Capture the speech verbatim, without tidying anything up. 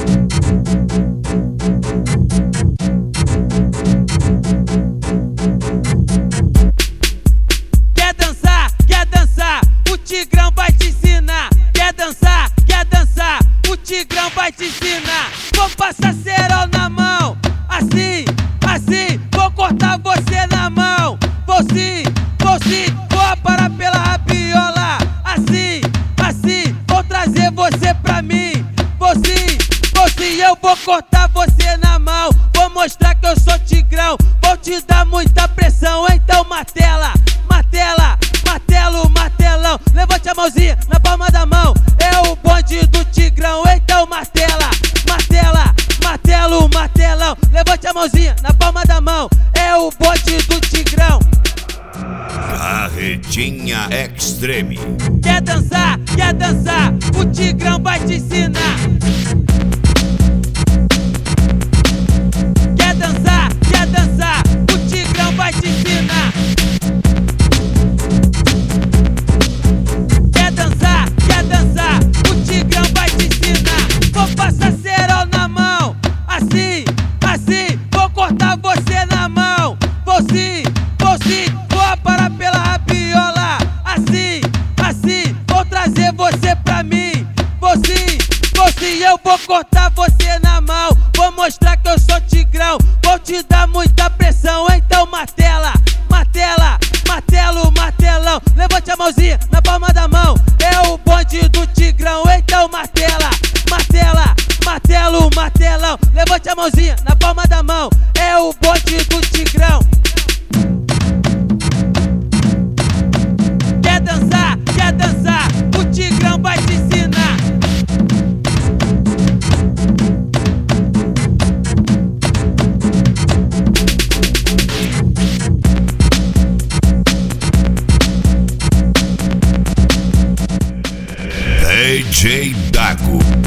Quer dançar, quer dançar, o Tigrão vai te ensinar. Quer dançar, quer dançar, o Tigrão vai te ensinar. Vou passar cerol na mão, assim, assim, vou cortar você na mão. Vou sim, vou sim, vou parar pela rabiola. Assim, assim, vou trazer você pra mim. Vou sim, vou sim, eu vou cortar você na mão. Vou mostrar que eu sou Tigrão, vou te dar muita pressão. Então martela, martela, martelo, martelão. Levante a mãozinha na palma da mão, é o bonde do Tigrão. Então martela, martela, martelo, martelão. Levante a mãozinha na palma da mão, é o bonde do Tigrão. Carretinha Extreme. Quer dançar, quer dançar, o Tigrão vai te ensinar. Quer dançar, quer dançar, o Tigrão vai te ensinar. Quer dançar, quer dançar, o Tigrão vai te ensinar. Vou passar cerol na mão, assim, assim, vou cortar você na mão. Vou sim, vou sim, vou parar pela rabiola. Assim, assim, vou trazer você pra mim. Vou sim, vou sim, eu vou cortar você na mão. Vou mostrar que eu sou Tigrão, vou te dar muita pressão. Então martela, martela, martelo, martelão. Levante a mãozinha na palma da mão, é o bonde do Tigrão. Então martela, martela, martelo, martelão. Levante a mãozinha na palma da mão, é o bonde do Tigrão. Quer dançar, quer dançar, o Tigrão vai te ensinar. D J Dago.